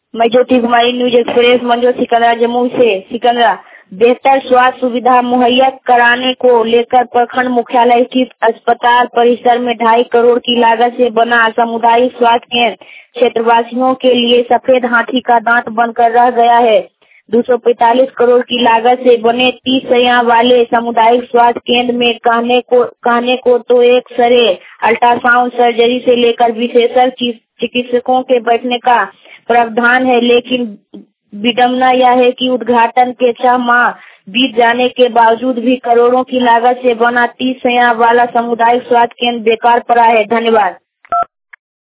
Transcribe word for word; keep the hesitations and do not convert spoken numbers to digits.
मैं Jyoti Kumari, news express मंजो सिकंदरा जम्मू से। सिकंदरा, बेहतर स्वास्थ्य सुविधा मुहैया कराने को लेकर प्रखंड मुख्यालय स्थित अस्पताल परिसर में ढाई करोड़ की लागत से बना सामुदायिक स्वास्थ्य केंद्र क्षेत्रवासियों के लिए सफेद हाथी का दांत बनकर रह गया है। दो सौ पैंतालीस करोड़ की लागत से बने तीस शैय्या वाले सामुदायिक स्वास्थ्य केंद्र में कहने को कहने को तो एक सरे अल्ट्रासाउंड सर्जरी से लेकर विशेषज्ञ चिकित्सकों के बैठने का प्रावधान है, लेकिन विडम्बना यह है कि उद्घाटन के छह माह बीत जाने के बावजूद भी करोड़ों की लागत से बना तीस शैय्या वाला सामुदायिक स्वास्थ्य केंद्र बेकार पड़ा है। धन्यवाद।